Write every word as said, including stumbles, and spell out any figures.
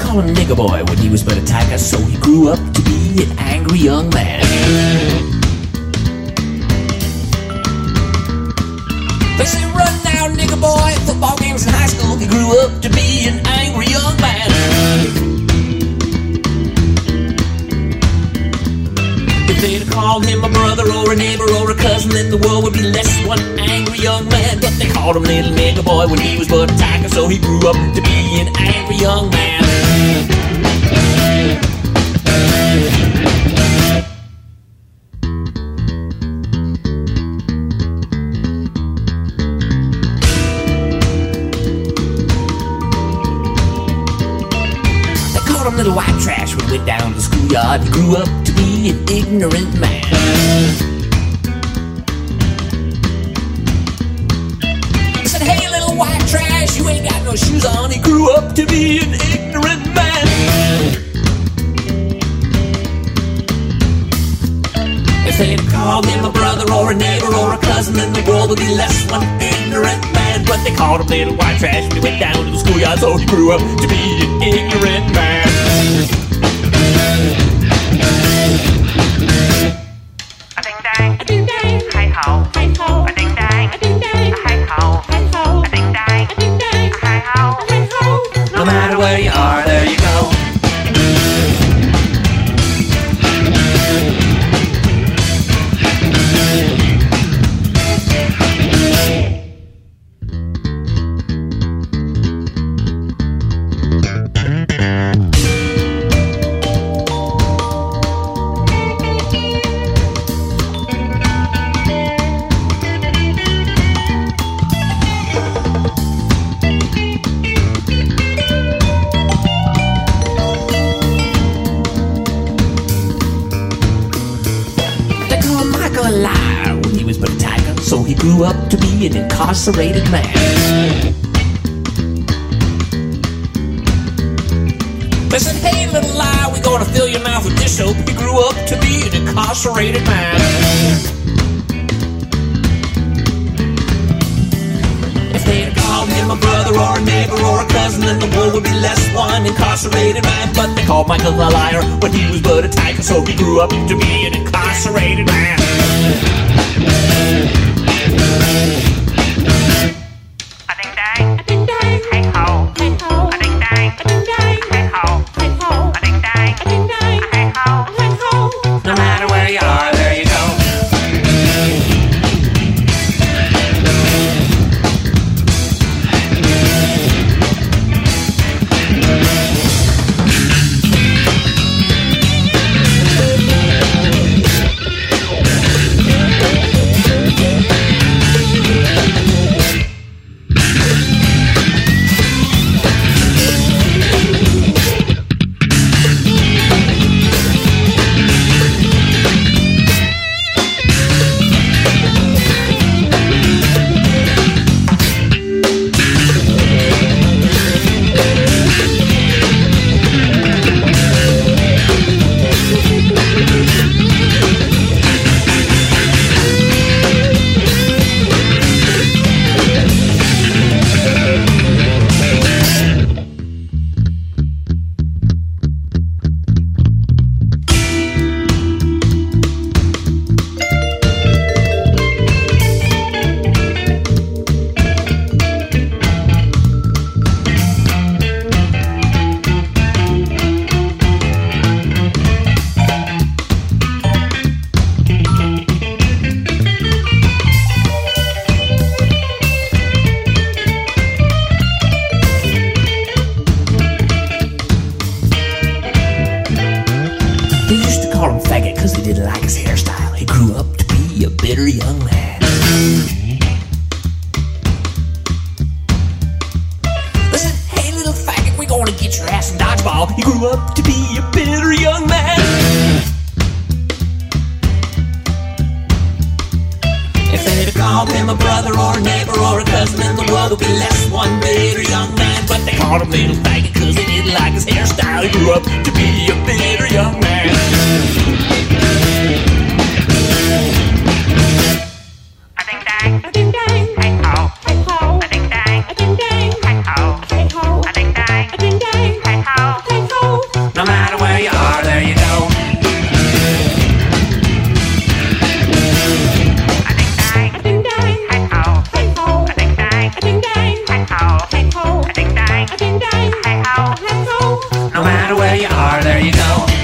call him nigger boy when he was but a tiger, so he grew up to be an angry young man. They say run now, nigger boy, football games in high school. He grew up to be an angry young man. If they'd have called him a brother or a neighbor or a cousin, then the world would be less one angry young man. But they called him little nigger boy when he was but a tiger, so he grew up to be an angry young man. They called him little white trash when he went down to the schoolyard. He grew up to be an ignorant man. He said, hey little white trash, you ain't got no shoes on. He grew up to be an ignorant man. If they'd called him a brother or a neighbor or a cousin, then the world would be less one ignorant man. But they called him little white trash when he went down to the schoolyard, so he grew up to be an ignorant man. A ding dang, a ding dang, hi ho, hi ho, a ding dang, a ding dang, hi ho, hi ho, a ding dang, a ding dang, hi ho, hi ho. No matter where you are, there you go. So he grew up to be an incarcerated man. They said, hey little lie, we're gonna fill your mouth with dish soap. He grew up to be an incarcerated man. If they'd called him a brother or a neighbor or a cousin, then the world would be less one incarcerated man. But they called Michael a liar when he was but a tiger, so he grew up to be an incarcerated man. A ding dang, a ding dang, hi ho, hi ho, a ding dang, a ding dang, hi ho, hi ho, a ding dang, a ding dang, hi ho, hi ho. No matter where you are, there you go. bitter young man. Listen, hey little faggot, we're gonna get your ass in dodgeball. He grew up to be a bitter young man. If they'd have called him a brother or a neighbor or a cousin, then the world would be less one bitter young man. But they called him little faggot cause they didn't like his hairstyle. He grew up to be a bitter young man. A ding dang, a ding dang, hey ho, hey ho, a ding dang, a ding dang, hey ho, hey ho, a ding dang, a ding dang, hey ho, hey ho. we go.